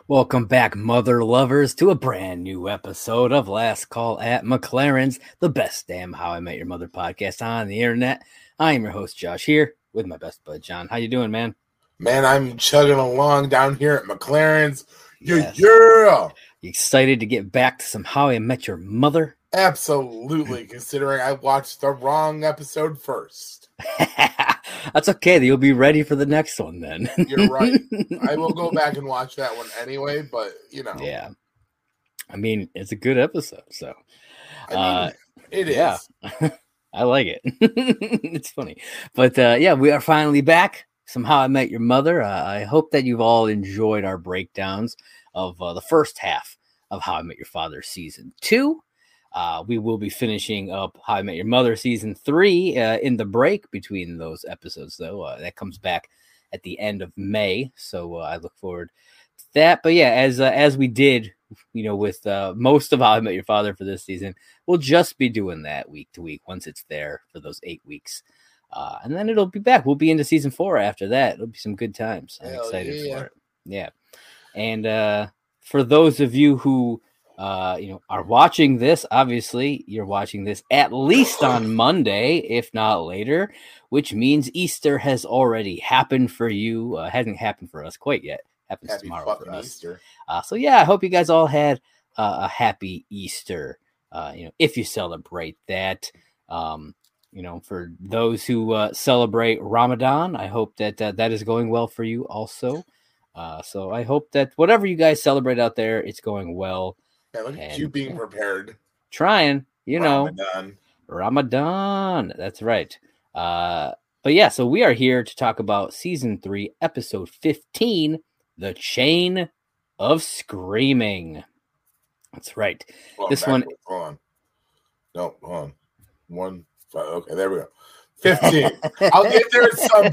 Welcome back, mother lovers, to a brand new episode of Last Call at McLaren's, the best damn How I Met Your Mother podcast on the internet. I am your host, Josh, here with my best bud, John. How you doing, man? Man, I'm chugging along down here at McLaren's. Yes. Yeah. You excited to get back to some How I Met Your Mother? Absolutely, considering I watched the wrong episode first. That's okay. You'll be ready for the next one then. You're right. I will go back and watch that one anyway, but, you know. Yeah. I mean, it's a good episode, so. It is. Yeah. I like it. It's funny. But, yeah, we are finally back. Some How I Met Your Mother. I hope that you've all enjoyed our breakdowns of the first half of How I Met Your Father Season 2. We will be finishing up How I Met Your Mother Season 3 in the break between those episodes, though. That comes back at the end of May, so I look forward to that. But yeah, as we did, you know, with most of How I Met Your Father for this season, we'll just be doing that week to week once it's there for those 8 weeks. And then it'll be back. We'll be into Season 4 after that. It'll be some good times. I'm excited for it. Yeah. And for those of you who are watching this, obviously you're watching this at least on Monday, if not later, which means Easter has already happened for you. Hasn't happened for us quite yet. Happens Happy tomorrow for us. Easter. So yeah, I hope you guys all had a happy Easter. If you celebrate that. For those who celebrate Ramadan, I hope that that is going well for you also. So I hope that whatever you guys celebrate out there, it's going well. Yeah, look at you being prepared. Trying, Ramadan. That's right. But yeah, so we are here to talk about Season 3, Episode 15, The Chain of Screaming. That's right. This one. Hold on. No, hold on. Okay, there we go. 15. I'll get there at some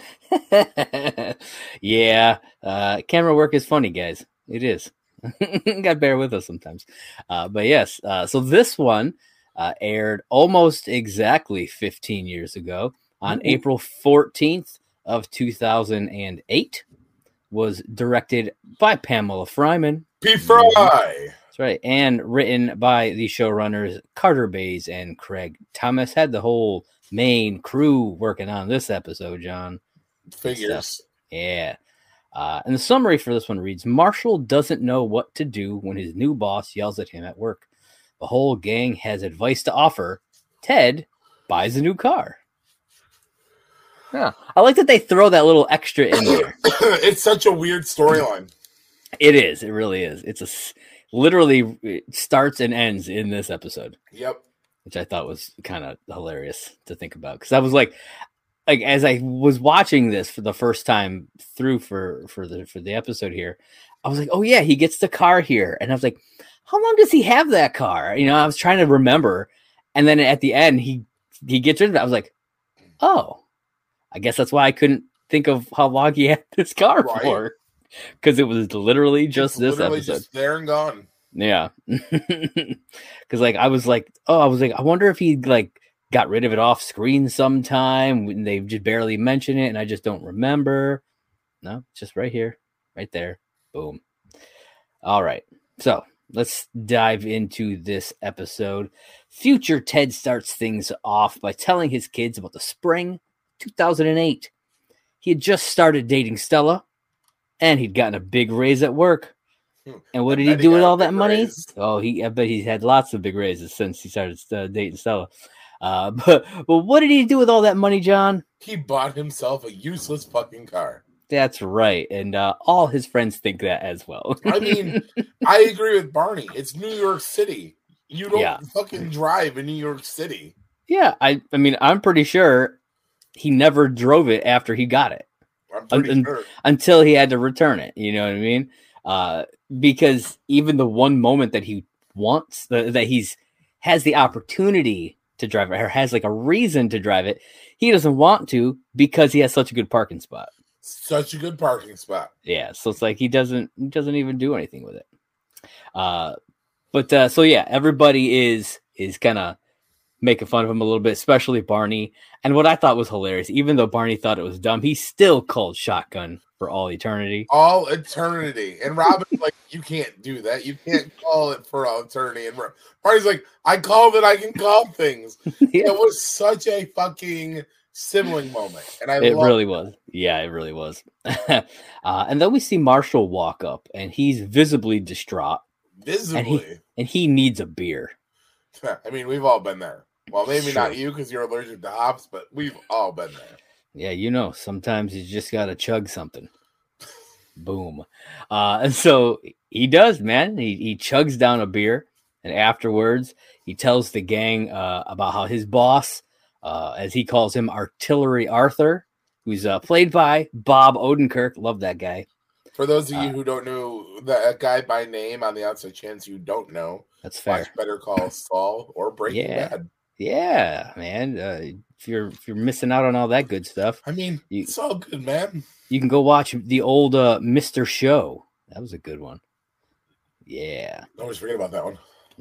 point. Yeah. Camera work is funny, guys. It is. Gotta bear with us sometimes. But yes, so this one aired almost exactly 15 years ago on April 14th of 2008. Was directed by Pamela Fryman. P. Fry! That's right. And written by the showrunners Carter Bays and Craig Thomas. Had the whole main crew working on this episode, John. Figures. Yeah. And the summary for this one reads, Marshall doesn't know what to do when his new boss yells at him at work. The whole gang has advice to offer. Ted buys a new car. Yeah. I like that they throw that little extra in there. It's such a weird storyline. It is. It really is. Literally it starts and ends in this episode. Yep. Which I thought was kind of hilarious to think about. Because I was like as I was watching this for the first time through for the episode here, I was like, oh yeah, he gets the car here. And I was like, how long does he have that car? I was trying to remember. And then at the end, he gets rid of it. I was like, oh, I guess that's why I couldn't think of how long he had this car for. Because it was literally just this episode. Just there and gone. Yeah. Because I wonder if he got rid of it off screen sometime when they just barely mention it and I just don't remember. No, it's just right here, right there. Boom. All right. So let's dive into this episode. Future Ted starts things off by telling his kids about the spring 2008. He had just started dating Stella and he'd gotten a big raise at work. And what did he do with all that money? Raise. Oh, I bet he's had lots of big raises since he started dating Stella. But what did he do with all that money, John? He bought himself a useless fucking car. That's right. And all his friends think that as well. I mean, I agree with Barney. It's New York City. You don't fucking drive in New York City. Yeah, I mean, I'm pretty sure he never drove it after he got it. I'm pretty sure. Until he had to return it. You know what I mean? Because even the one moment that he wants, that he's has the opportunity to drive it, or has a reason to drive it, he doesn't want to because he has such a good parking spot. Such a good parking spot. Yeah, so it's he doesn't even do anything with it. So yeah, everybody is kind of making fun of him a little bit, especially Barney. And what I thought was hilarious, even though Barney thought it was dumb, he still called shotgun for all eternity. All eternity. And Robin's you can't do that. You can't call it for an attorney. And Marty's like, I called it. I can call things. Yeah. It was such a fucking sibling moment, and It really was. Yeah, it really was. And then we see Marshall walk up, and he's visibly distraught. Visibly, and he needs a beer. I mean, we've all been there. Well, maybe not you because you're allergic to hops, but we've all been there. Yeah, sometimes you just gotta chug something. Boom. And so he does, man. He chugs down a beer, and afterwards he tells the gang about how his boss, as he calls him, Artillery Arthur, who's played by Bob Odenkirk. Love that guy. For those of you who don't know that guy by name, on the outside chance you don't know, that's fair. Watch Better Call Saul or Breaking Bad. Yeah, man. If you're missing out on all that good stuff, I mean, it's all good, man. You can go watch the old Mr. Show. That was a good one. Yeah. I always forget about that one.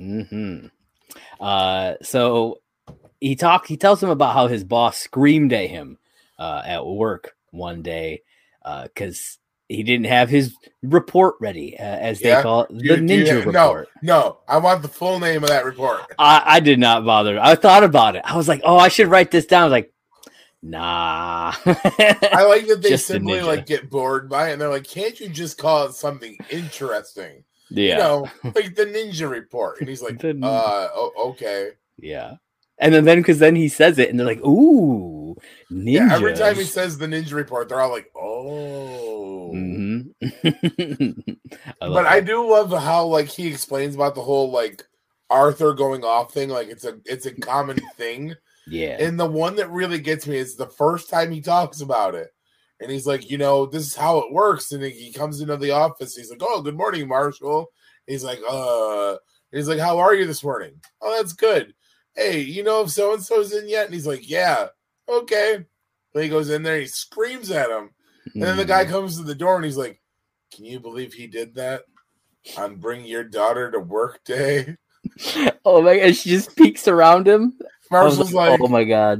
Mm-hmm. So he tells him about how his boss screamed at him at work one day because he didn't have his report ready, as they call it, the ninja report. No, I want the full name of that report. I did not bother. I thought about it. I was like, oh, I should write this down. I was like, nah. I like that they simply like get bored by it, and they're like, can't you just call it something interesting? Yeah. Like the ninja report. And he's like, okay. Yeah. And then because then he says it, and they're like, ooh, ninjas. Yeah, every time he says the ninja report, they're all like, oh. Mm-hmm. I do love how like he explains about the whole like Arthur going off thing. Like it's a common thing. Yeah. And the one that really gets me is the first time he talks about it. And he's like, this is how it works. And he comes into the office. He's like, oh, good morning, Marshall. And he's like, how are you this morning? Oh, that's good. Hey, if so-and-so's in yet? And he's like, yeah, okay. Then he goes in there, he screams at him. And then the guy comes to the door and he's like, can you believe he did that on Bring Your Daughter to Work Day? Oh my God, she just peeks around him. Marshall's like, oh my God.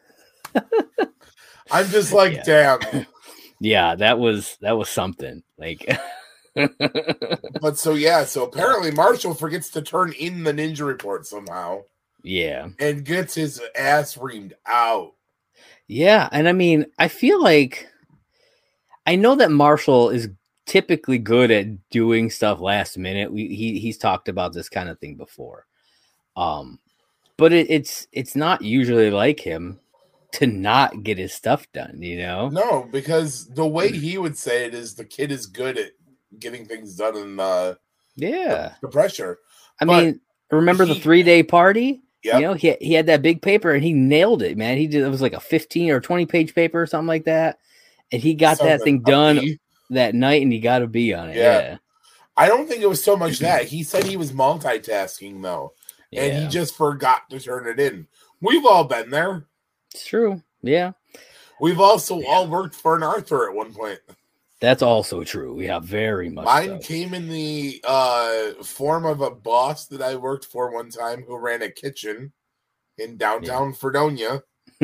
I'm just like, damn. Yeah, that was something. Like But so apparently Marshall forgets to turn in the ninja report somehow. Yeah. And gets his ass reamed out. Yeah, and I mean, I feel like I know that Marshall is typically good at doing stuff last minute. He's talked about this kind of thing before. But it's not usually like him to not get his stuff done, No, because the way he would say it is the kid is good at getting things done in the pressure. I mean, remember the 3-day party? Yep. He had that big paper and he nailed it, man. It was like a 15 or 20 page paper or something like that. And he got that thing done that night and he got a B on it. Yeah. I don't think it was so much that. He said he was multitasking though. And he just forgot to turn it in. We've all been there. It's true. Yeah. We've also all worked for an Arthur at one point. That's also true. Yeah, very much. Mine came in the form of a boss that I worked for one time who ran a kitchen in downtown Fredonia.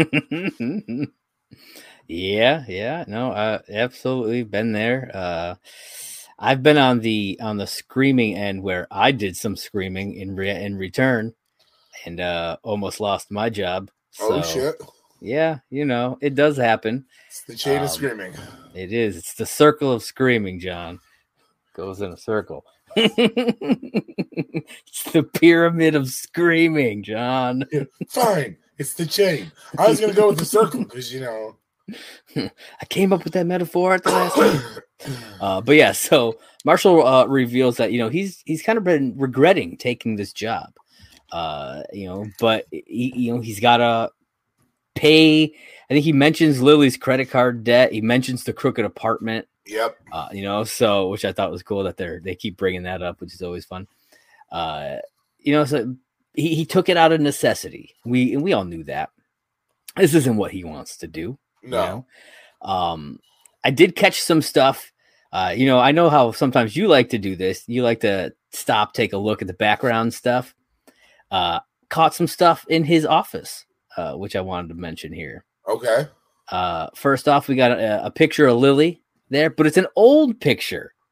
Yeah. No, absolutely been there. I've been on the screaming end where I did some screaming in return and almost lost my job. So, oh shit. Yeah, it does happen. It's the chain of screaming. It is. It's the circle of screaming, John. Goes in a circle. It's the pyramid of screaming, John. Yeah, fine. It's the chain. I was going to go with the circle because, I came up with that metaphor at the last time. But yeah, so Marshall reveals that, he's kind of been regretting taking this job. But he's got to pay. I think he mentions Lily's credit card debt. He mentions the crooked apartment. Yep. So which I thought was cool that they keep bringing that up, which is always fun. So he took it out of necessity. We all knew that. This isn't what he wants to do. No. I did catch some stuff. I know how sometimes you like to do this. You like to stop, take a look at the background stuff. Caught some stuff in his office, which I wanted to mention here. Okay. First off, we got a picture of Lily there, but it's an old picture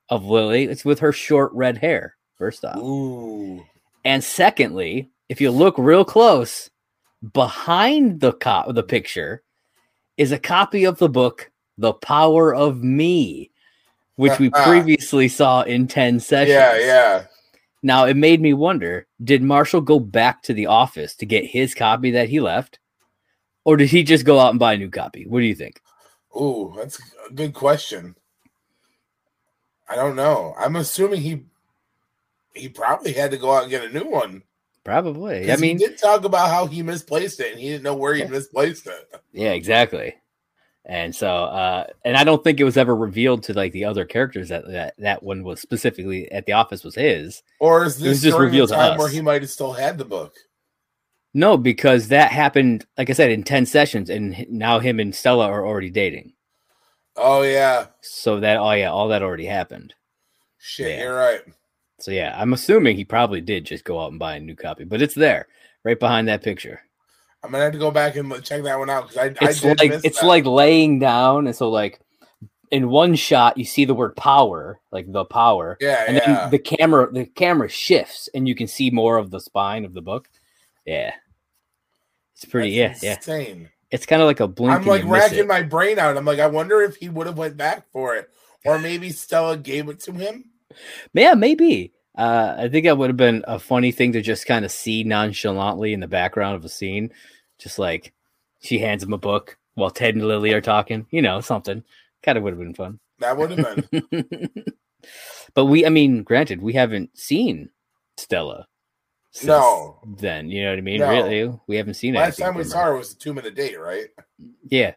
of Lily. It's with her short red hair, first off. Ooh. And secondly, if you look real close, behind the picture is a copy of the book, The Power of Me, which we previously saw in 10 sessions. Yeah. Now, it made me wonder, did Marshall go back to the office to get his copy that he left? Or did he just go out and buy a new copy? What do you think? Ooh, that's a good question. I don't know. I'm assuming he probably had to go out and get a new one. Probably. I mean, he did talk about how he misplaced it, and he didn't know where he misplaced it. Yeah, exactly. And so, and I don't think it was ever revealed to like the other characters that one was specifically at the office was his. Or is this just revealed the time to us where he might have still had the book? No, because that happened, like I said, in 10 sessions, and now him and Stella are already dating. Oh yeah. So that all that already happened. Shit, you're right. So yeah, I'm assuming he probably did just go out and buy a new copy, but it's there, right behind that picture. I'm gonna have to go back and check that one out because it's like laying down, and so like in one shot you see the word power, like the power, then the camera shifts, and you can see more of the spine of the book. Yeah, it's pretty. That's yeah, insane. It's kind of like a blink. I'm like racking my brain out. I'm like, I wonder if he would have went back for it, or maybe Stella gave it to him. Yeah, maybe. I think that would have been a funny thing to just kind of see nonchalantly in the background of a scene. Just like she hands him a book while Ted and Lily are talking. You know, something. Kind of would have been fun. That would have been. But granted, we haven't seen Stella. Then, you know what I mean? No. Really, we haven't seen it. Last time we saw her was a 2-minute date, right? Yeah.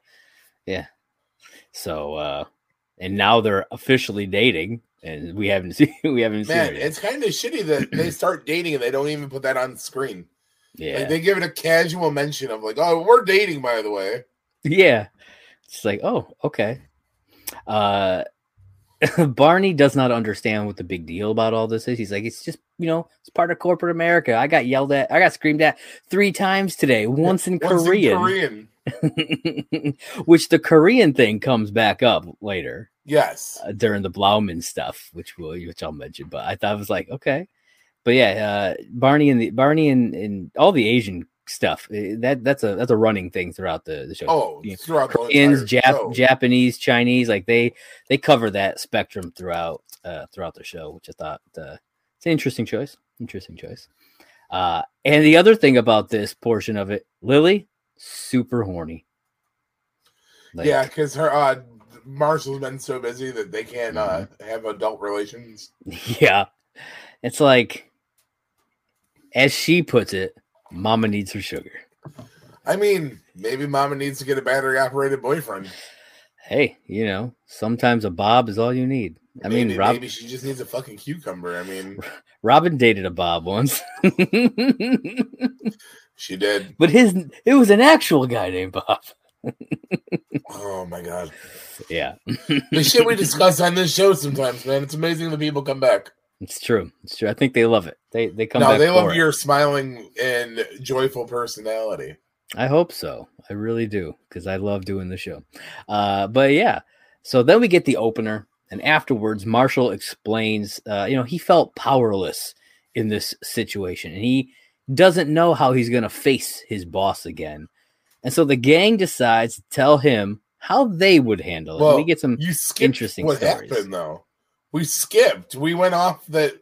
So, and now they're officially dating, and we haven't seen it. Man, it's kind of shitty that they start dating and they don't even put that on screen. Yeah, like they give it a casual mention of like, "Oh, we're dating, by the way." Yeah, it's like, oh, okay. Barney does not understand what the big deal about all this is. He's like, it's just, it's part of corporate America. I got screamed at 3 times today, once in Korean. Which the Korean thing comes back up later. Yes. During the Blauman stuff, which I'll mention. But I thought it was like, okay. But yeah, Barney and all the Asian stuff, that's a running thing throughout the show. Oh, throughout Koreans, Japanese, Chinese, like they cover that spectrum throughout the show, which I thought it's an interesting choice. And the other thing about this portion of it, Lily, super horny. Yeah, because her Marshall's been so busy that they can't have adult relations. Yeah, it's like, as she puts it, Mama needs her sugar. I mean, maybe Mama needs to get a battery-operated boyfriend. Hey, sometimes a Bob is all you need. Maybe she just needs a fucking cucumber. Robin dated a Bob once. She did. But it was an actual guy named Bob. Oh, my God. Yeah. The shit we discuss on this show sometimes, man. It's amazing that people come back. It's true. I think they love it. They come back. No, they love your smiling and joyful personality. I hope so. I really do, because I love doing the show. But yeah, so then we get the opener, and afterwards, Marshall explains, he felt powerless in this situation, and he doesn't know how he's going to face his boss again. And so the gang decides to tell him how they would handle it. Well, we get some interesting what stories. Happened, though? We skipped. We went off that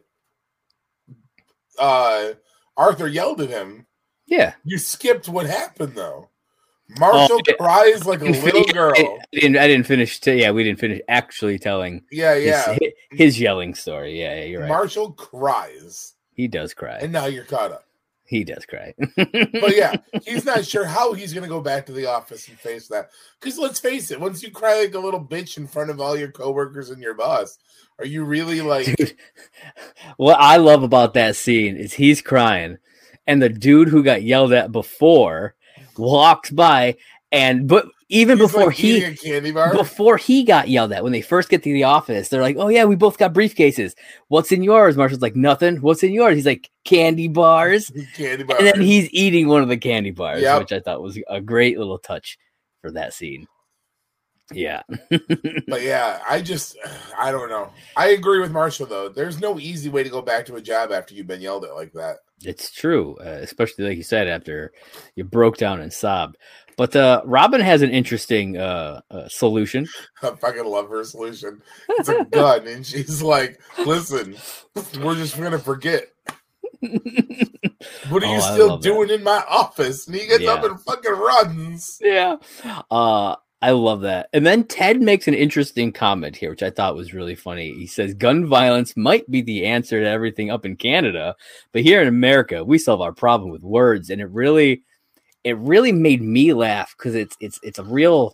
Arthur yelled at him. Yeah. You skipped what happened, though. Marshall cries like a little girl. I didn't finish. We didn't finish actually telling. His yelling story. Yeah, you're right. Marshall cries. He does cry. And now you're caught up. He does cry. But yeah, he's not sure how he's going to go back to the office and face that. Because let's face it, once you cry like a little bitch in front of all your coworkers and your boss, are you really like... Dude, what I love about that scene is he's crying, and the dude who got yelled at before walks by, but even he's before like eating a candy bar. Before he got yelled at, when they first get to the office, they're like, "Oh yeah, we both got briefcases. What's in yours?" Marshall's like, "Nothing. What's in yours?" He's like, "Candy bars." Candy bars. And then he's eating one of the candy bars, which I thought was a great little touch for that scene. Yeah. But yeah, I don't know. I agree with Marshall though. There's no easy way to go back to a job after you've been yelled at like that. It's true, especially like you said, after you broke down and sobbed. But Robin has an interesting solution. I fucking love her solution. It's a gun, and she's like, "Listen, we're just gonna forget. What are you still doing in my office?" And he gets up and fucking runs. Yeah. I love that. And then Ted makes an interesting comment here, which I thought was really funny. He says, gun violence might be the answer to everything up in Canada, but here in America, we solve our problem with words. And it really made me laugh because it's a real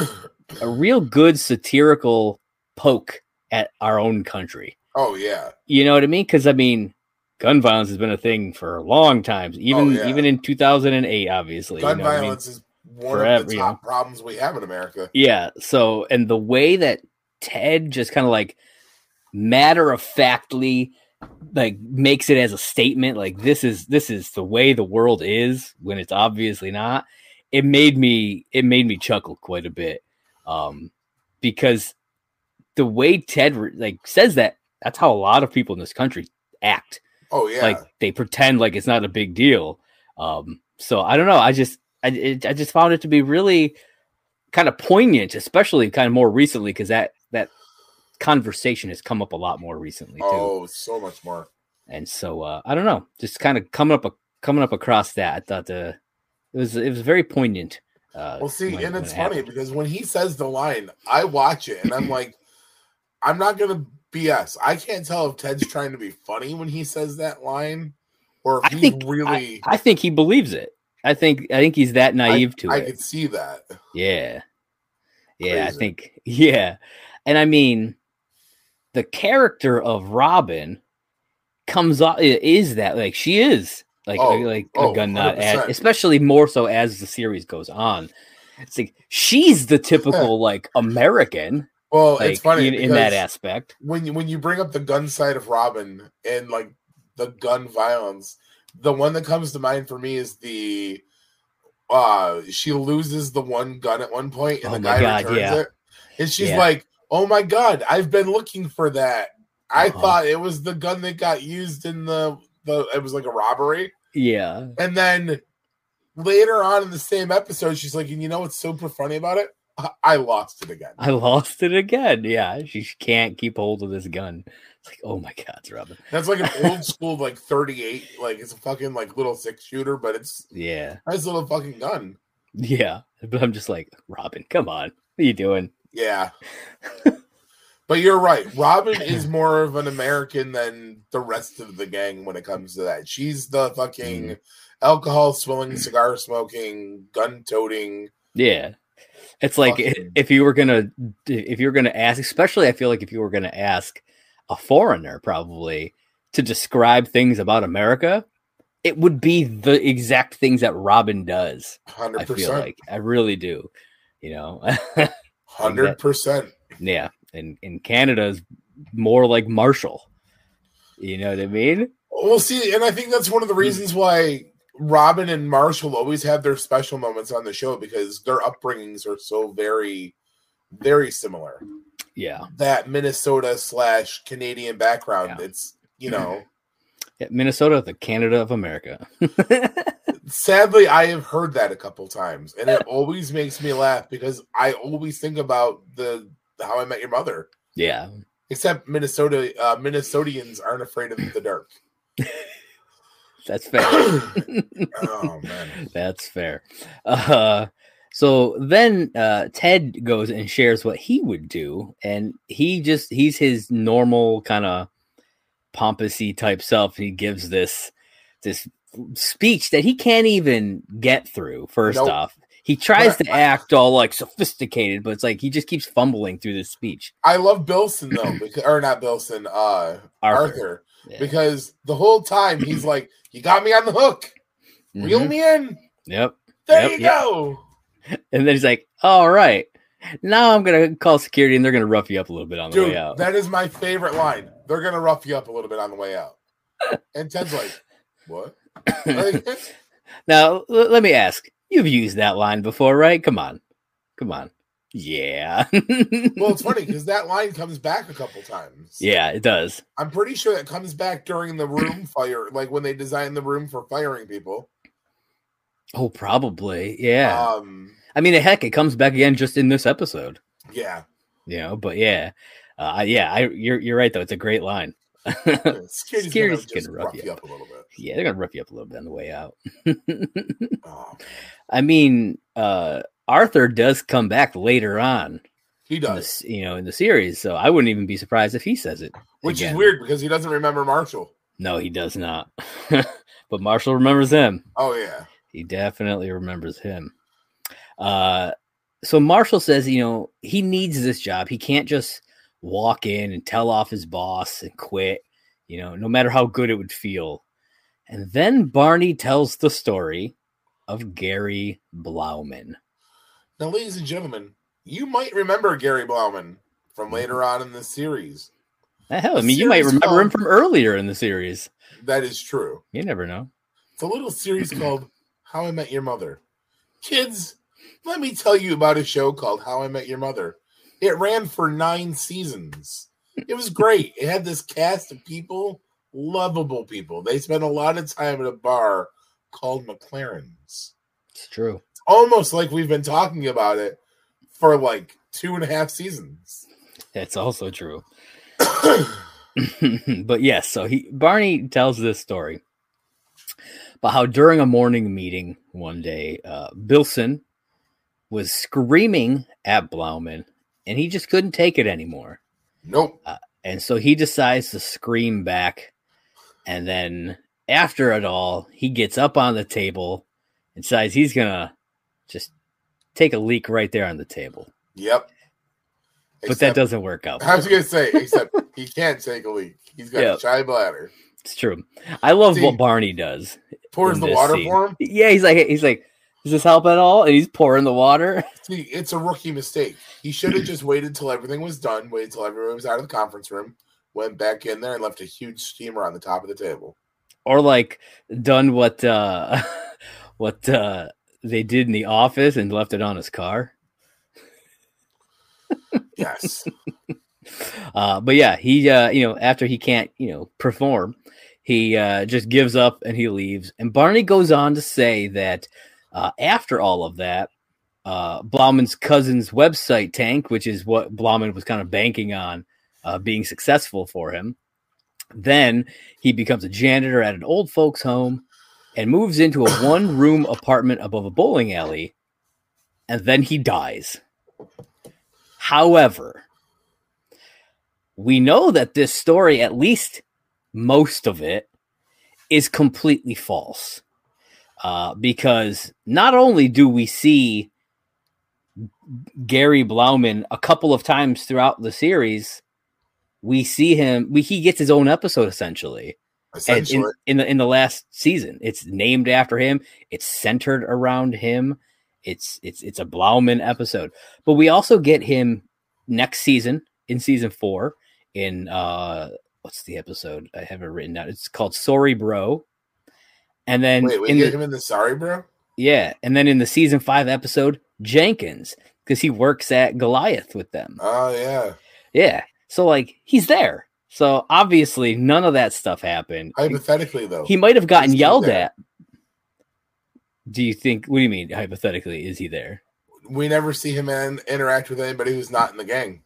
good satirical poke at our own country. Oh, yeah. You know what I mean? Because, I mean, gun violence has been a thing for a long time, even in 2008, obviously. Gun violence is one of the top problems we have in America. Yeah. So, and the way that Ted just kind of like matter-of-factly like makes it as a statement, like this is the way the world is when it's obviously not. It made me chuckle quite a bit, because the way Ted like says that's how a lot of people in this country act. Oh yeah, like they pretend like it's not a big deal. So I don't know. I just found it to be really kind of poignant, especially kind of more recently, because that conversation has come up a lot more recently too. Oh, so much more. And so I don't know, just kind of coming up across that. I thought it was very poignant. Well, see, and it's funny because when he says the line, I watch it and I'm like, I'm not gonna BS. I can't tell if Ted's trying to be funny when he says that line, or if he's really. I think he believes it. I think he's that naive to it. I could see that. Yeah. Yeah, crazy. I think, yeah. And I mean, the character of Robin comes off, is that, like, she is like a gun nut, especially more so as the series goes on. It's like, she's the typical, like, American. Well, like, it's funny in that aspect. When you bring up the gun side of Robin and, like, the gun violence, the one that comes to mind for me is the she loses the one gun at one point and the guy returns it. And she's like, "Oh my God, I've been looking for that. I thought it was the gun that got used in the it was like a robbery." Yeah. And then later on in the same episode, she's like, "And you know what's super funny about it? I lost it again. Yeah. She can't keep hold of this gun. It's like, oh my God, it's Robin. That's like an old school, like 38. Like it's a fucking like little 6-shooter, but it's nice little fucking gun. Yeah. But I'm just like, Robin, come on. What are you doing? Yeah. But you're right. Robin is more of an American than the rest of the gang when it comes to that. She's the fucking alcohol swilling, cigar smoking, gun toting. Yeah. It's like if you were gonna ask, especially I feel like if you were gonna ask a foreigner probably to describe things about America, it would be the exact things that Robin does. 100%. I feel like I really do. You know, 100%. Yeah, and Canada is more like Marshall. You know what I mean? Well, see, and I think that's one of the reasons why Robin and Marshall always have their special moments on the show, because their upbringings are so very, very similar. Yeah. That Minnesota/Canadian background. Yeah. It's, you know. Yeah, Minnesota, the Canada of America. Sadly, I have heard that a couple times, and it always makes me laugh because I always think about the How I Met Your Mother. Yeah. Except Minnesotians aren't afraid of the dark. That's fair. Oh man, that's fair. So then Ted goes and shares what he would do, and he's his normal kind of pompousy type self. He gives this speech that he can't even get through. First off, he tries to act all like sophisticated, but it's like he just keeps fumbling through this speech. I love Bilson though, or not Bilson, Arthur. Yeah. Because the whole time he's like, "You got me on the hook, reel me in." Yep. There you go. And then he's like, "All right, now I'm gonna call security, and they're gonna rough you up a little bit on the way out." That is my favorite line. They're gonna rough you up a little bit on the way out. And Ted's like, "What?" Now let me ask: you've used that line before, right? Come on. Yeah. Well, it's funny because that line comes back a couple times. Yeah, it does. I'm pretty sure that comes back during the room fire, like when they design the room for firing people. Oh, probably. Yeah. Um, I mean, heck, it comes back again just in this episode. yeah. But yeah. You're right, though. It's a great line. Security's gonna rough you up a little bit. Yeah, they're gonna rough you up a little bit on the way out. Oh, I mean, Arthur does come back later on. He does, in the series. So I wouldn't even be surprised if he says it. Which again. is weird because he doesn't remember Marshall. No, he does not. But Marshall remembers him. Oh yeah, he definitely remembers him. So Marshall says, he needs this job. He can't just walk in and tell off his boss and quit, no matter how good it would feel. And then Barney tells the story of Gary Blauman. Now, ladies and gentlemen, you might remember Gary Blauman from later on in the series. Hell, you might remember him from earlier in the series. That is true. You never know. It's a little series called How I Met Your Mother. Kids, let me tell you about a show called How I Met Your Mother. It ran for 9 seasons. It was great. It had this cast of people, lovable people. They spent a lot of time at a bar called McLaren's. It's true. It's almost like we've been talking about it for like 2.5 seasons. That's also true. But yes, so Barney tells this story about how during a morning meeting one day, Bilson was screaming at Blauman, and he just couldn't take it anymore. Nope. And so he decides to scream back, and then after it all, he gets up on the table and decides he's gonna just take a leak right there on the table. Yep. But that doesn't work out. I was going to say, except he can't take a leak. He's got a shy bladder. It's true. I love what Barney does. Pours the water for him? Yeah, he's like, does this help at all? And he's pouring the water. See, it's a rookie mistake. He should have just waited till everything was done, waited till everyone was out of the conference room, went back in there and left a huge steamer on the top of the table. Or done what they did in The Office and left it on his car. Yes. But yeah, he after he can't perform, he just gives up and he leaves. And Barney goes on to say that after all of that, Blauman's cousin's website tanked, which is what Blauman was kind of banking on being successful for him. Then he becomes a janitor at an old folks home and moves into a 1-room apartment above a bowling alley, and then he dies. However, we know that this story, at least most of it, is completely false. Because not only do we see Gary Blauman a couple of times throughout the series, we see him. He gets his own episode essentially. In the last season, it's named after him. It's centered around him. It's a Blauman episode, but we also get him next season in season 4 in what's the episode? I have it written down. It's called Sorry Bro. And then we get him in the Sorry Bro? Yeah. And then in the season 5 episode, Jenkins, because he works at Goliath with them. Oh yeah. Yeah. So he's there. So obviously none of that stuff happened. Hypothetically though. He might have gotten yelled at. Do you think, what do you mean hypothetically, is he there? We never see him interact with anybody who's not in the gang.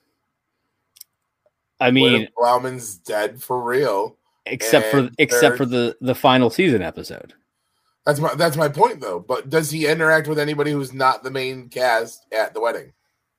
I mean, Blauman's dead for real. Except for the final season episode. That's my point though. But does he interact with anybody who's not the main cast at the wedding?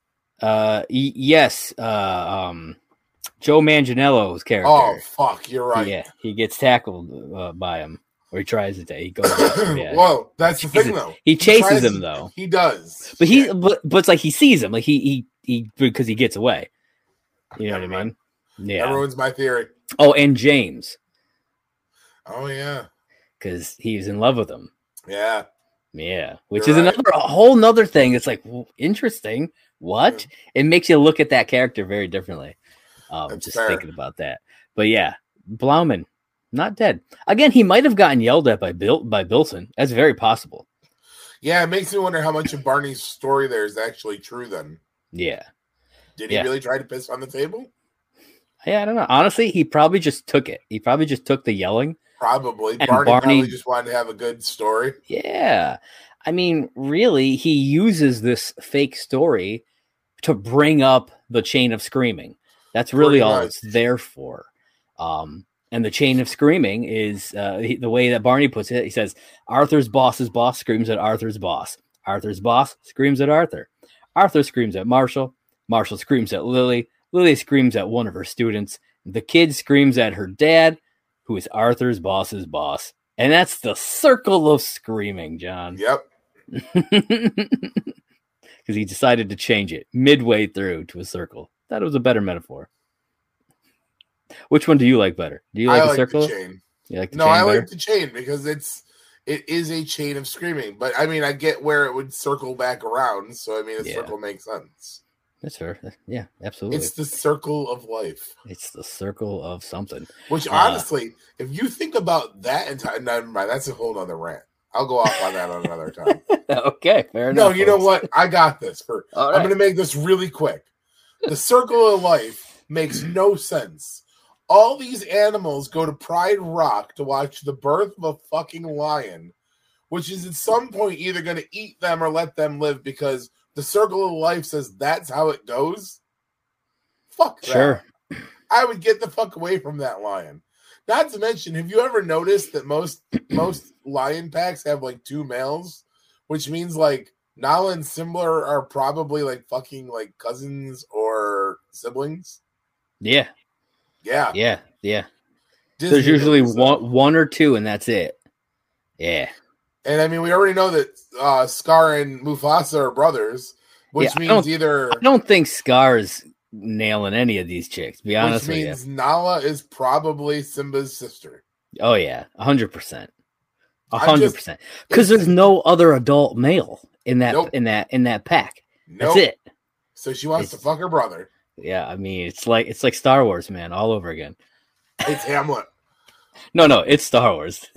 Yes. Joe Manganiello's character. Oh fuck, you're right. Yeah, he gets tackled by him. Or he tries to. He goes. Yeah. Well, that's the thing, though. He chases him, though. He does, but but it's like he sees him, he because he gets away. You know what I mean? Yeah. That ruins my theory. Oh, and James. Oh yeah, because he's in love with him. Yeah. Yeah, which is a whole nother thing. It's interesting. What? It makes you look at that character very differently. Just thinking about that. But yeah, Blauman. Not dead. Again, he might have gotten yelled at by Bilson. That's very possible. Yeah, it makes me wonder how much of Barney's story there is actually true then. Yeah. Did he really try to piss on the table? Yeah, I don't know. Honestly, he probably just took it. He probably just took the yelling. Probably. And Barney probably just wanted to have a good story. Yeah. I mean, really, he uses this fake story to bring up the chain of screaming. That's really all it's there for. And the chain of screaming is the way that Barney puts it. He says, Arthur's boss's boss screams at Arthur's boss. Arthur's boss screams at Arthur. Arthur screams at Marshall. Marshall screams at Lily. Lily screams at one of her students. The kid screams at her dad, who is Arthur's boss's boss. And that's the circle of screaming, John. Yep. Because he decided to change it midway through to a circle. Thought it was a better metaphor. Which one do you like better? Do you like the circle? The chain. You like the no, chain I better? like the chain because it is a chain of screaming. But I mean, I get where it would circle back around. So I mean, a circle makes sense. That's fair. Yeah, absolutely. It's the circle of life. It's the circle of something. Which honestly, if you think about that entire, never mind. That's a whole other rant. I'll go off on that on another time. Okay, fair enough. No, you know what? I got this. I'm going to make this really quick. The circle of life makes no sense. All these animals go to Pride Rock to watch the birth of a fucking lion, which is at some point either going to eat them or let them live because the circle of life says that's how it goes. Fuck that. Sure. I would get the fuck away from that lion. Not to mention, have you ever noticed that most lion packs have like 2 males, which means like Nala and Simba are probably like fucking like cousins or siblings? Yeah. Yeah. Disney There's usually one or 2, and that's it. Yeah. And I mean, we already know that Scar and Mufasa are brothers, which means I don't think Scar's nailing any of these chicks, to be honest with you. Which means Nala is probably Simba's sister. Oh, yeah. 100%. 100%. Because there's no other adult male in that in that pack. That's it. So she wants to fuck her brother. Yeah, I mean, it's like Star Wars, man, all over again. It's Hamlet. No, it's Star Wars.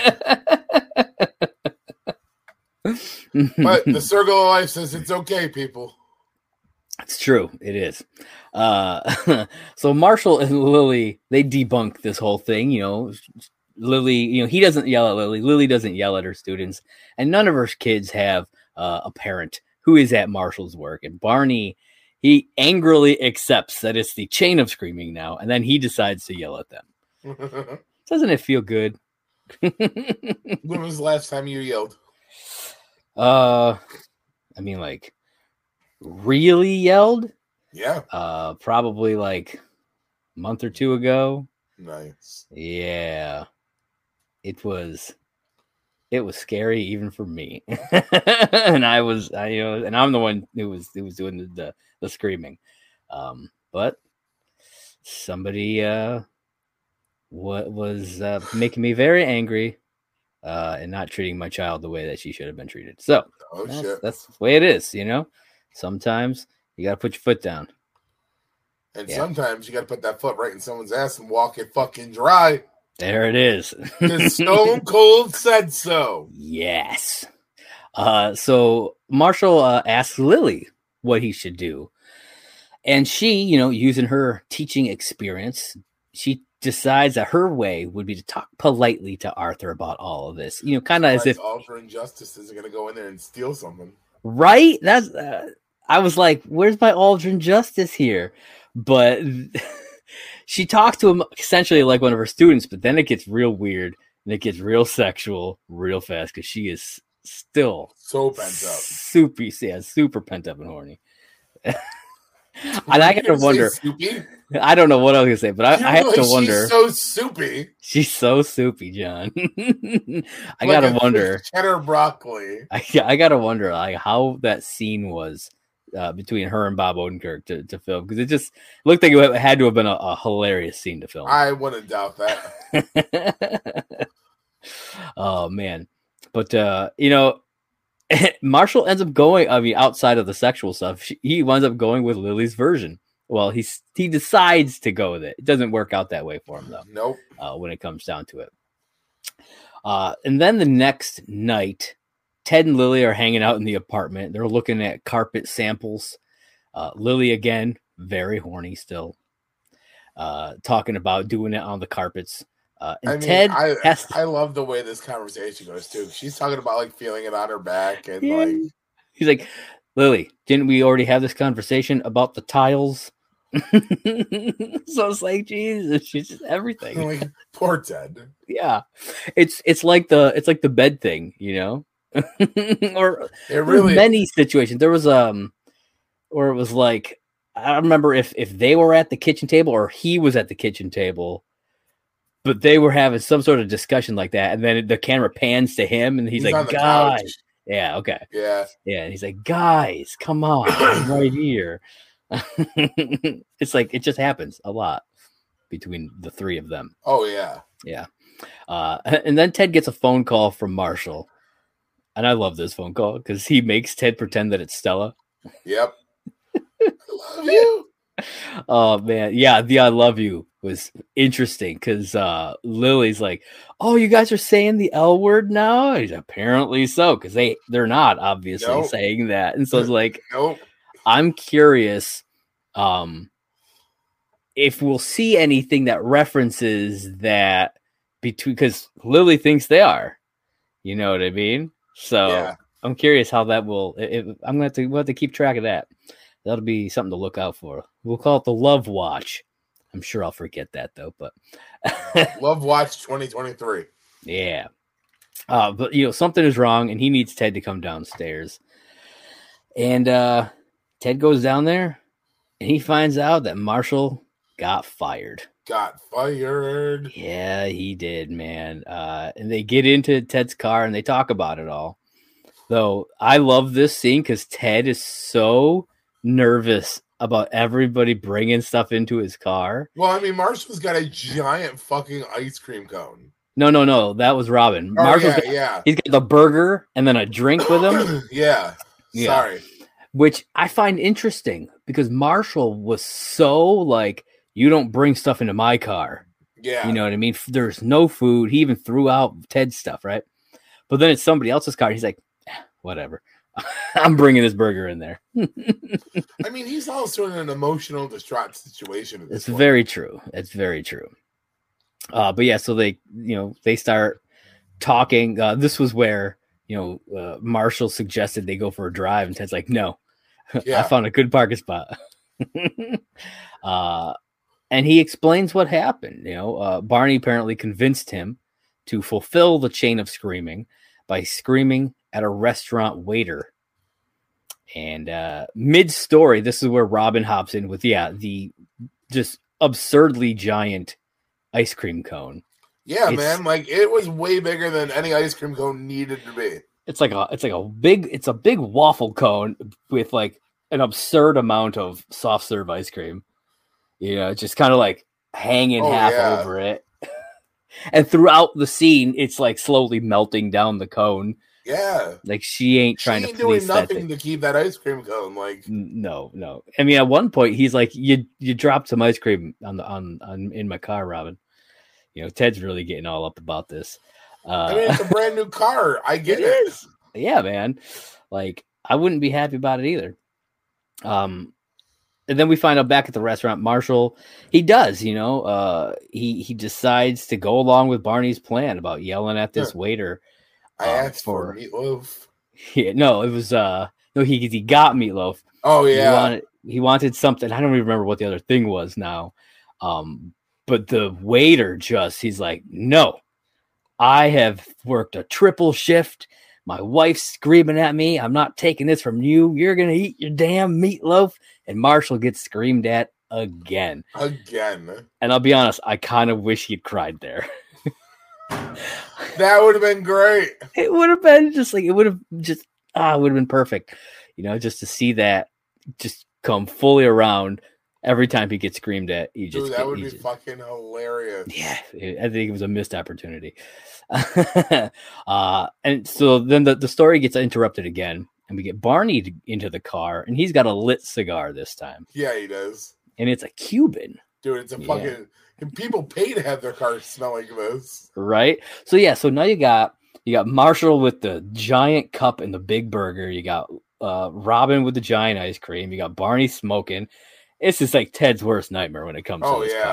But the circle of life says it's okay, people. It's true. It is. So Marshall and Lily, they debunk this whole thing. Lily, he doesn't yell at Lily. Lily doesn't yell at her students. And none of her kids have a parent who is at Marshall's work. And Barney, he angrily accepts that it's the chain of screaming now. And then he decides to yell at them. Doesn't it feel good? When was the last time you yelled? I mean, like, really yelled? Yeah. Probably like a month or 2 ago. Nice. Yeah. It was scary even for me. And and I'm the one who was doing the screaming. But somebody was making me very angry and not treating my child the way that she should have been treated. So that's the way it is, Sometimes you gotta put your foot down. And sometimes you gotta put that foot right in someone's ass and walk it fucking dry. There it is. The Stone Cold said so. Yes. So Marshall asks Lily what he should do. And she, using her teaching experience, she decides that her way would be to talk politely to Arthur about all of this. Kind of as if Ultra Injustice is going to go in there and steal something. Right? That's I was like, where's my Aldrin Justice here? But she talks to him essentially like one of her students, but then it gets real weird and it gets real sexual real fast because she is still so pent up. Super pent up and horny. And I got to wonder. I don't know what I was gonna say, but I have to wonder. She's so soupy. She's so soupy, John. I gotta wonder. Cheddar broccoli. I gotta wonder like how that scene was between her and Bob Odenkirk to film, because it just looked like it had to have been a hilarious scene to film. I wouldn't doubt that. Oh man, but Marshall ends up going. I mean, outside of the sexual stuff, he winds up going with Lily's version. Well, he decides to go with it. It doesn't work out that way for him though. Nope. When it comes down to it. And then the next night, Ted and Lily are hanging out in the apartment. They're looking at carpet samples. Lily, again, very horny still, talking about doing it on the carpets. And Ted I love the way this conversation goes too. She's talking about like feeling it on her back and like he's like, Lily, didn't we already have this conversation about the tiles? So it's like, Jesus, she's just everything. Like, poor Ted. Yeah, it's like the bed thing, you know, or it really many situations. There was or it was like, I don't remember if they were at the kitchen table or he was at the kitchen table, but they were having some sort of discussion like that, and then the camera pans to him, and he's like, "Guys, yeah, okay, yeah," and he's like, "Guys, come on, I'm right here." It's like it just happens a lot between the three of them. Oh yeah. And then Ted gets a phone call from Marshall, and I love this phone call because he makes Ted pretend that it's Stella. Yep. I love you. Oh man, yeah, the "I love you" was interesting because Lily's like, "Oh, you guys are saying the L word now?" He's apparently so because they're not obviously saying that, and so it's like, I'm curious if we'll see anything that references that because Lily thinks they are, you know what I mean? So I'm curious how that will. I'm we'll have to keep track of that. That'll be something to look out for. We'll call it the Love Watch. I'm sure I'll forget that though, but Love Watch 2023. Yeah. But you know, something is wrong and he needs Ted to come downstairs. And Ted goes down there and he finds out that Marshall got fired. Yeah, he did, man. And they get into Ted's car and they talk about it all. Though I love this scene because Ted is so nervous about everybody bringing stuff into his car. Well, I mean, Marshall's got a giant fucking ice cream cone. No, that was Robin. Marshall's he's got the burger and then a drink with him. Yeah. Sorry. Which I find interesting because Marshall was so like, you don't bring stuff into my car. Yeah. You know what I mean? There's no food. He even threw out Ted's stuff, right? But then it's somebody else's car. He's like, whatever. I'm bringing this burger in there. I mean, he's also in an emotional, distraught situation. It's very true. It's very true. But yeah, so they start talking. This was where, Marshall suggested they go for a drive, and Ted's like, no, I found a good parking spot. And he explains what happened. Barney apparently convinced him to fulfill the chain of screaming by screaming at a restaurant waiter. And mid-story, this is where Robin hops in with, the just absurdly giant ice cream cone. Yeah, man, like it was way bigger than any ice cream cone needed to be. It's a big waffle cone with like an absurd amount of soft serve ice cream. It's just kind of like hanging over it. And throughout the scene, it's like slowly melting down the cone. Yeah, like she ain't trying to doing nothing to keep that ice cream cone. Like no. I mean, at one point he's like, "You dropped some ice cream on in my car, Robin." Ted's really getting all up about this. I mean, it's a brand new car. I get it. Yeah, man. Like I wouldn't be happy about it either. And then we find out back at the restaurant, Marshall, he does, he decides to go along with Barney's plan about yelling at this waiter. I asked for meatloaf. Yeah, no, it was he got meatloaf. Oh yeah, he wanted something. I don't even remember what the other thing was now. But the waiter he's like, no, I have worked a triple shift. My wife's screaming at me. I'm not taking this from you. You're gonna eat your damn meatloaf. And Marshall gets screamed at again. And I'll be honest, I kind of wish he'd cried there. That would have been great. It would have been it would have been perfect. Just to see that just come fully around every time he gets screamed at. That would be fucking hilarious. Yeah, I think it was a missed opportunity. And so then the story gets interrupted again, and we get Barney into the car, and he's got a lit cigar this time. Yeah, he does. And it's a Cuban. Dude, it's a fucking... And people pay to have their cars smell like this. Right? So now you got You got Marshall with the giant cup and the big burger. You got Robin with the giant ice cream. You got Barney smoking. It's just like Ted's worst nightmare when it comes to this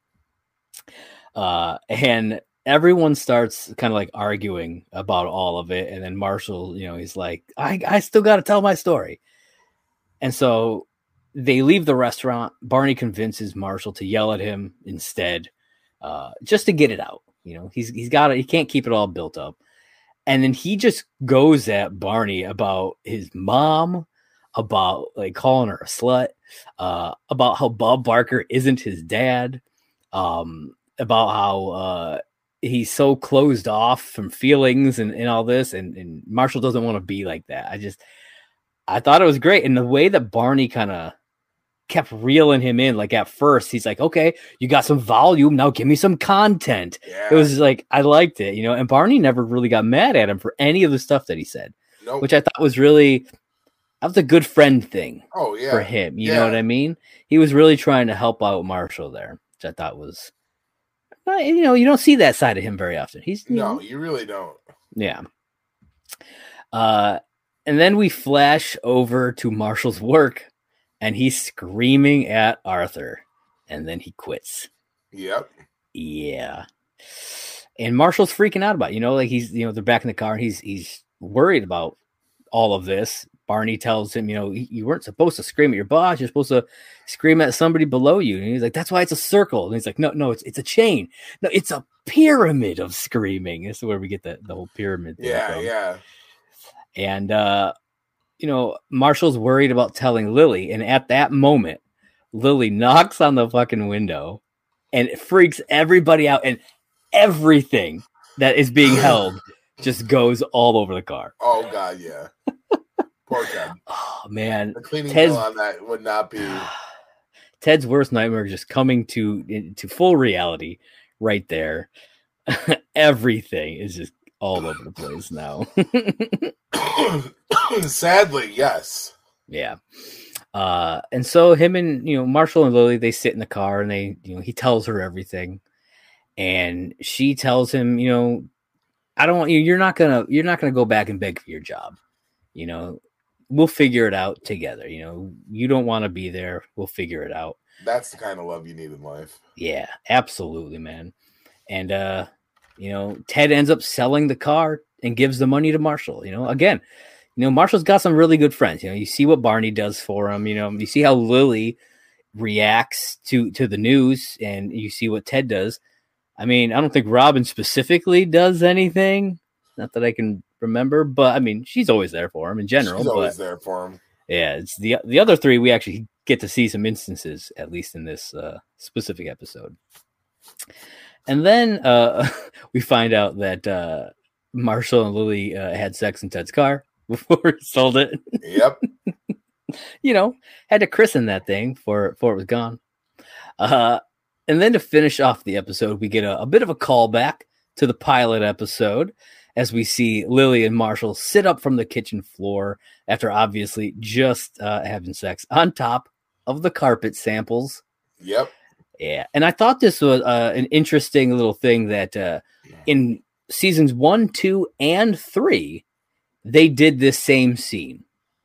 car. And everyone starts kind of like arguing about all of it. And then Marshall, he's like, I still got to tell my story. And so they leave the restaurant. Barney convinces Marshall to yell at him instead, just to get it out. He can't keep it all built up. And then he just goes at Barney about his mom, about like calling her a slut, about how Bob Barker isn't his dad, about how he's so closed off from feelings and all this. And Marshall doesn't want to be like that. I thought it was great. And the way that Barney kind of kept reeling him in, like at first he's like, okay, you got some volume, now give me some content. It was like, I liked it, and Barney never really got mad at him for any of the stuff that he said. Which I thought was that was a good friend thing for him. You know what I mean? He was really trying to help out Marshall there, which I thought was, you don't see that side of him very often. You really don't. Yeah. And then we flash over to Marshall's work. And he's screaming at Arthur, and then he quits. Yep. Yeah. And Marshall's freaking out about it. Like he's, they're back in the car, and he's worried about all of this. Barney tells him, you weren't supposed to scream at your boss. You're supposed to scream at somebody below you. And he's like, that's why it's a circle. And he's like, no, it's a chain. No, it's a pyramid of screaming. This is where we get the whole pyramid thing from. Yeah. And, Marshall's worried about telling Lily. And at that moment, Lily knocks on the fucking window and it freaks everybody out. And everything that is being held just goes all over the car. Oh, God, yeah. Poor Ted. Oh, man. The cleaning bill on that would not be... Ted's worst nightmare just coming to full reality right there. Everything is just all over the place now. Sadly, yes. Yeah. And so him and Marshall and Lily, they sit in the car, and they he tells her everything, and she tells him, I don't want you. You're not gonna go back and beg for your job. We'll figure it out together. You don't want to be there. We'll figure it out. That's the kind of love you need in life. Yeah, absolutely, man. And Ted ends up selling the car and gives the money to Marshall. Again, Marshall's got some really good friends. You see what Barney does for him. You see how Lily reacts to the news, and you see what Ted does. I mean, I don't think Robin specifically does anything. Not that I can remember, but I mean, she's always there for him in general. She's always there for him. Yeah, it's the other three. We actually get to see some instances, at least in this specific episode. And then we find out that Marshall and Lily had sex in Ted's car before he sold it. Yep. Had to christen that thing before it was gone. And then to finish off the episode, we get a bit of a callback to the pilot episode as we see Lily and Marshall sit up from the kitchen floor after obviously just having sex on top of the carpet samples. Yep. Yeah. And I thought this was an interesting little thing that in seasons 1, 2, and 3, they did this same scene.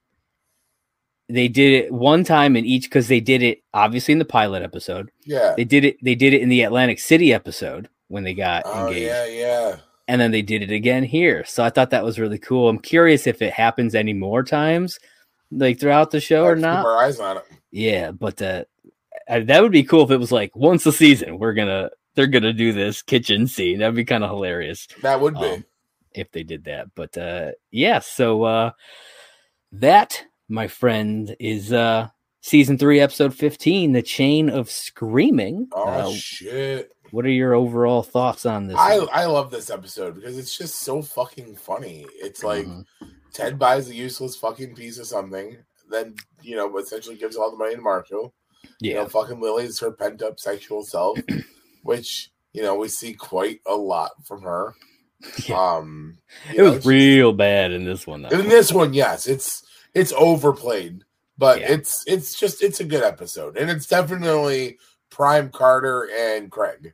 They did it one time in each, because they did it obviously in the pilot episode. Yeah. They did it in the Atlantic City episode when they got engaged. Yeah. And then they did it again here. So I thought that was really cool. I'm curious if it happens any more times, like throughout the show, or not. Keep our eyes on it. Yeah, but that would be cool if it was like once a season they're gonna do this kitchen scene. That'd be kind of hilarious. That would be if they did that. But yeah, so that, my friend, is season 3, episode 15, The Chain of Screaming. Oh shit. What are your overall thoughts on this? I love this episode because it's just so fucking funny. It's like Ted buys a useless fucking piece of something, then essentially gives all the money to Marshall. Yeah. Fucking Lily is her pent up sexual self, which we see quite a lot from her. Yeah. It was real bad in this one, though. In this one, yes, it's overplayed, but it's a good episode, and it's definitely prime Carter and Craig.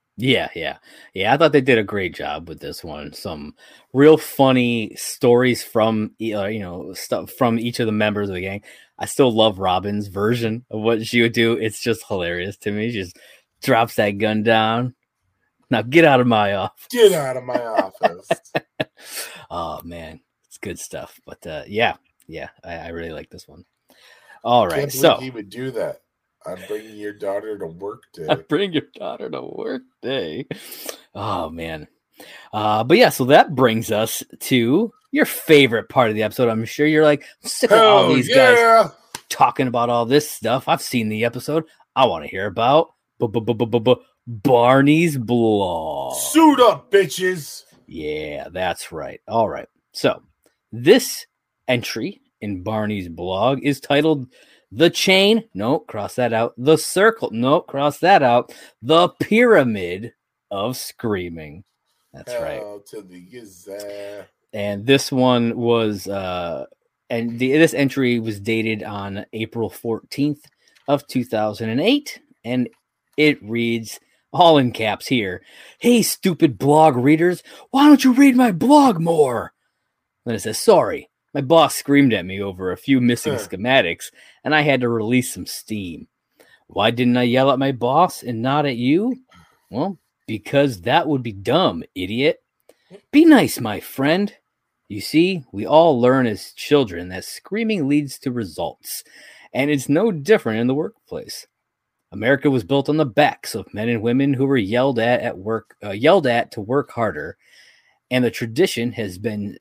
Yeah. I thought they did a great job with this one. Some real funny stories from stuff from each of the members of the gang. I still love Robin's version of what she would do. It's just hilarious to me. She just drops that gun down. Now get out of my office. Get out of my office. Oh man, it's good stuff. But I really like this one. All right, Can't believe he would do that. I'm bringing your daughter to work day. Bring your daughter to work day. Oh man. But yeah, so that brings us to your favorite part of the episode. I'm sure you're like sick of all these guys talking about all this stuff. I've seen the episode. I want to hear about Barney's blog. Suit up, bitches. Yeah, that's right. All right. So this entry in Barney's blog is titled The Chain. No, cross that out. The Circle. No, cross that out. The Pyramid of Screaming. That's right. To the gazette. And this one was, this entry was dated on April 14th of 2008. And it reads, all in caps here, "Hey, stupid blog readers, why don't you read my blog more?" Then it says, "Sorry, my boss screamed at me over a few missing schematics, and I had to release some steam. Why didn't I yell at my boss and not at you? Well, because that would be dumb, idiot. Be nice, my friend. You see, we all learn as children that screaming leads to results, and it's no different in the workplace. America was built on the backs of men and women who were yelled at to work harder, and the tradition has been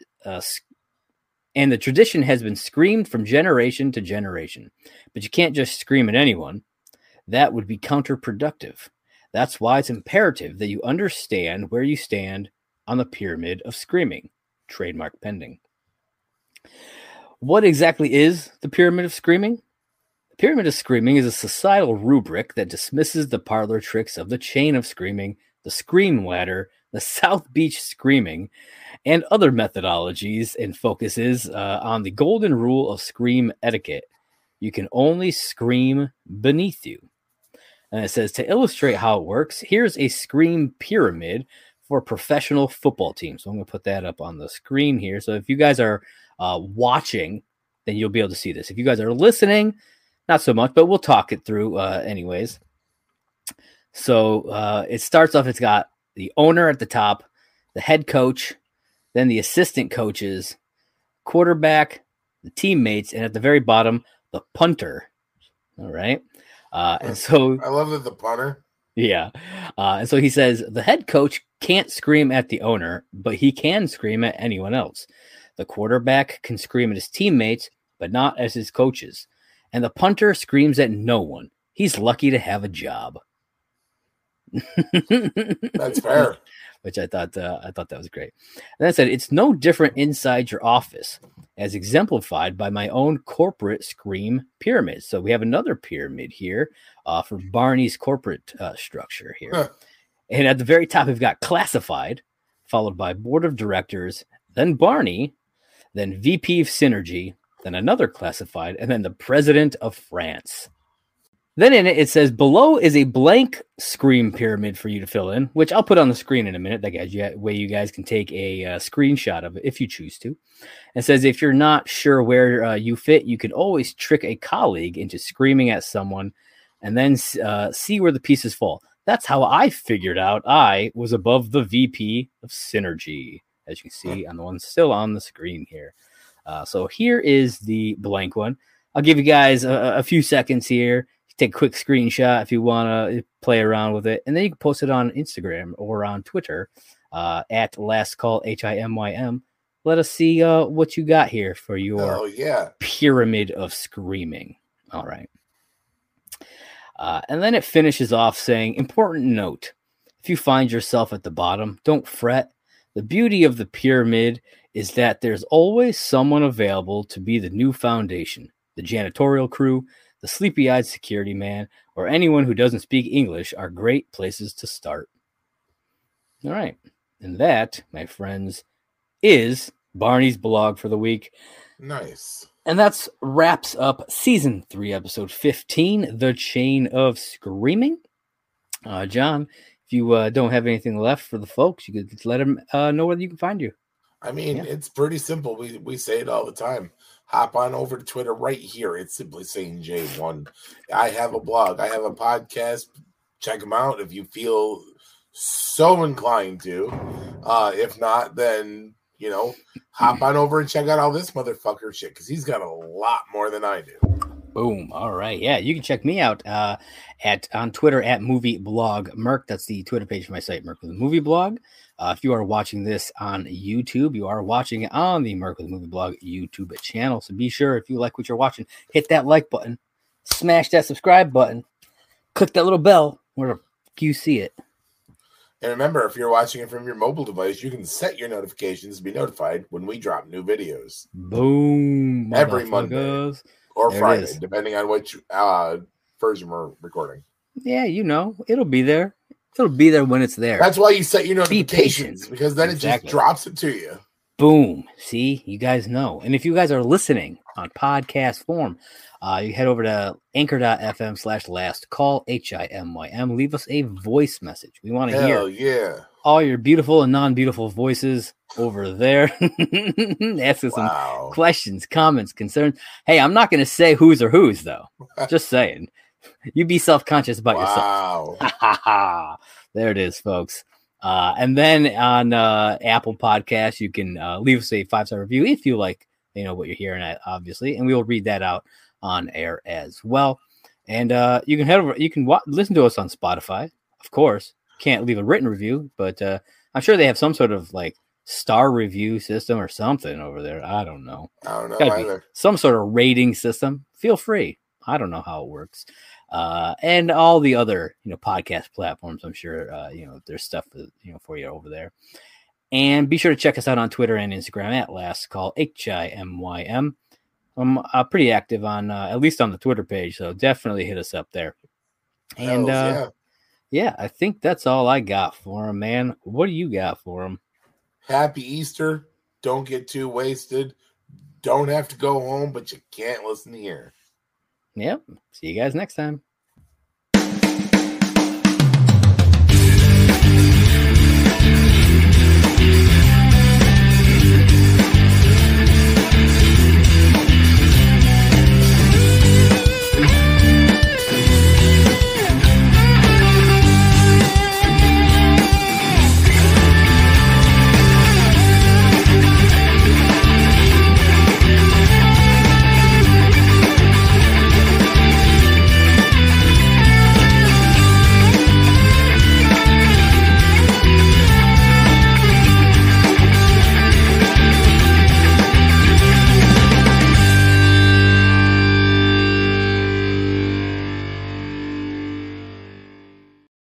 screamed from generation to generation. But you can't just scream at anyone. That would be counterproductive. That's why it's imperative that you understand where you stand on the pyramid of screaming." Trademark pending. What exactly is the pyramid of screaming? The pyramid of screaming is a societal rubric that dismisses the parlor tricks of the chain of screaming, the scream ladder, the South Beach screaming, and other methodologies, and focuses on the golden rule of scream etiquette. You can only scream beneath you. And it says, to illustrate how it works, here's a scream pyramid for professional football teams. So I'm going to put that up on the screen here. So if you guys are watching, then you'll be able to see this. If you guys are listening, not so much, but we'll talk it through anyways. So it starts off, it's got the owner at the top, the head coach, then the assistant coaches, quarterback, the teammates, and at the very bottom, the punter. All right. And so I love that, the punter. Yeah. And so he says the head coach can't scream at the owner, but he can scream at anyone else. The quarterback can scream at his teammates, but not as his coaches. And the punter screams at no one. He's lucky to have a job. That's fair. Which I thought that was great. And then I said, it's no different inside your office, as exemplified by my own corporate scream pyramid. So we have another pyramid here for Barney's corporate structure here. Huh. And at the very top, we've got classified, followed by board of directors, then Barney, then VP of Synergy, then another classified, and then the president of France. Then in it, it says below is a blank scream pyramid for you to fill in, which I'll put on the screen in a minute. That way you guys can take a screenshot of it if you choose to. It says if you're not sure where you fit, you can always trick a colleague into screaming at someone and then see where the pieces fall. That's how I figured out I was above the VP of Synergy, as you can see on the one still on the screen here. So here is the blank one. I'll give you guys a few seconds here. Take a quick screenshot if you want to play around with it. And then you can post it on Instagram or on Twitter at LastCallHIMYM. Let us see what you got here for your pyramid of screaming. All right. And then it finishes off saying, important note, if you find yourself at the bottom, don't fret. The beauty of the pyramid is that there's always someone available to be the new foundation, the janitorial crew, the sleepy-eyed security man, or anyone who doesn't speak English are great places to start. All right. And that, my friends, is Barney's blog for the week. Nice. And that wraps up Season 3, Episode 15, The Chain of Screaming. John, if you don't have anything left for the folks, you could let them know where you can find you. I mean, it's pretty simple. We say it all the time. Hop on over to Twitter right here. It's Simply Saying J1. I have a blog. I have a podcast. Check them out if you feel so inclined to. If not, then, hop on over and check out all this motherfucker shit because he's got a lot more than I do. Boom. All right. Yeah, you can check me out on Twitter at Movie Blog Merc. That's the Twitter page for my site, Merc with a Movie Blog. If you are watching this on YouTube, you are watching it on the Merc with a Movie Blog YouTube channel. So be sure, if you like what you're watching, hit that like button, smash that subscribe button, click that little bell where you see it. And remember, if you're watching it from your mobile device, you can set your notifications to be notified when we drop new videos. Boom. Every Monday or there Friday, depending on which version we're recording. Yeah, it'll be there. It'll be there when it's there. That's why you set your notifications, because then it just drops it to you. Boom. See, you guys know. And if you guys are listening on podcast form, you head over to anchor.fm/lastcall, HIMYM. Leave us a voice message. We want to hear all your beautiful and non-beautiful voices over there. Ask us some questions, comments, concerns. Hey, I'm not going to say who's or who's, though. Just saying. You be self-conscious about yourself. There it is, folks. And then on Apple Podcasts, you can leave us a 5-star review if you like, what you're hearing at, obviously, and we will read that out on air as well. And you can head over. You can listen to us on Spotify, of course. Can't leave a written review, but I'm sure they have some sort of star review system or something over there. I don't know. I don't know either. Some sort of rating system. Feel free. I don't know how it works. And all the other, podcast platforms. I'm sure, there's stuff, for you over there. And be sure to check us out on Twitter and Instagram at Last Call, HIMYM. I'm pretty active on, at least on the Twitter page. So definitely hit us up there. And, yeah, I think that's all I got for him, man. What do you got for him? Happy Easter. Don't get too wasted. Don't have to go home, but you can't listen here. Yep. See you guys next time.